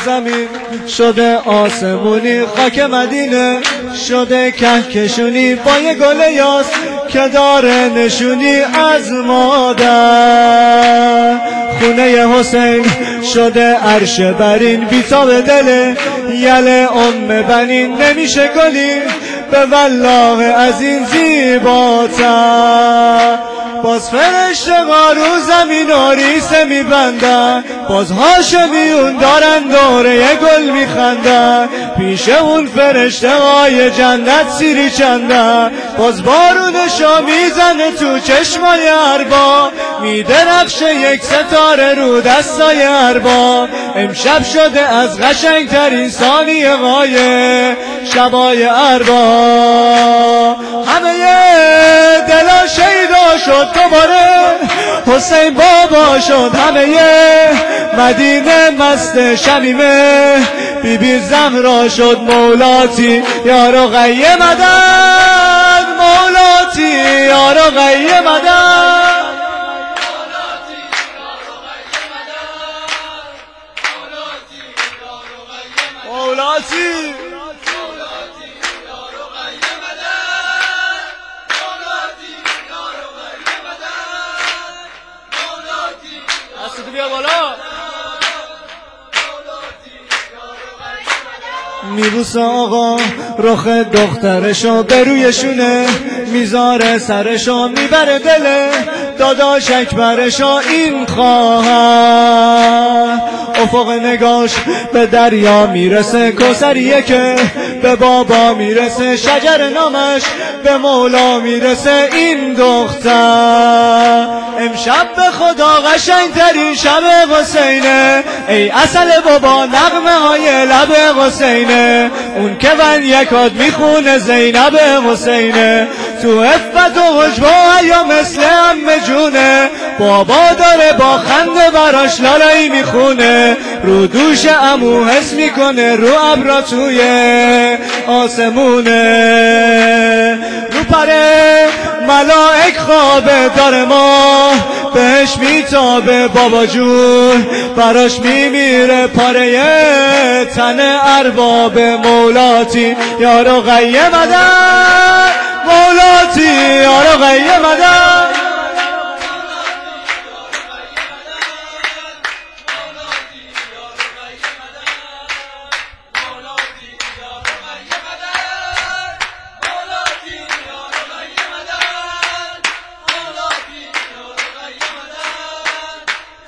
زمین شده آسمونی، خاک مدینه شده کهکشونی با یه گل یاس که داره نشونی از مادر. خونه حسین شده عرش برین بیتاب دل یل بنین، نمیشه گلی به والله از این زیباتر. باز فرشته‌ها رو زمین آریسه میبندن، باز هاشمیون دارن دوره گل میخندن، پیش اون فرشته‌های جنت سیری چندن. باز بارونشا میزنه تو چشمای ارباب، میدرخشه یک ستاره رو دستای ارباب. امشب شده از قشنگترین ثانیه های شبای ارباب. همه دلا شیدا شد دوباره، حسین بابا شد همه مدینه مست شمیمه. بیبی زهرا شد مولاتی یا رقیه مدد، مولاتی یا رقیه مدد. مولاتی دستتو بیا بالا. میبوسه آقا رخ دخترشو به روی شونه، میذاره سرشو میبره دل داداش اکبرشو این خواهر. افق نگاش به دریا میرسه، کوثریه که به بابا میرسه، شجر نامش به مولا میرسه این دختر. امشب به خدا قشنگترین شب حسینه، ای اصل بابا نغمه های لب حسینه. اون که ون یکاد میخونه زینب حسینه، تو افت و حجب و حیا مثل عمه جونه. بابا داره با خنده براش لالایی میخونه، رو دوش عمو حس میکنه رو ابرا توی آسمونه. رو پره ملائک خوابه داره ما بهش میتابه، بابا جون براش میمیره پاره تن ارباب. مولاتی یا رقیه مدد، مولاتی یا رقیه مدد.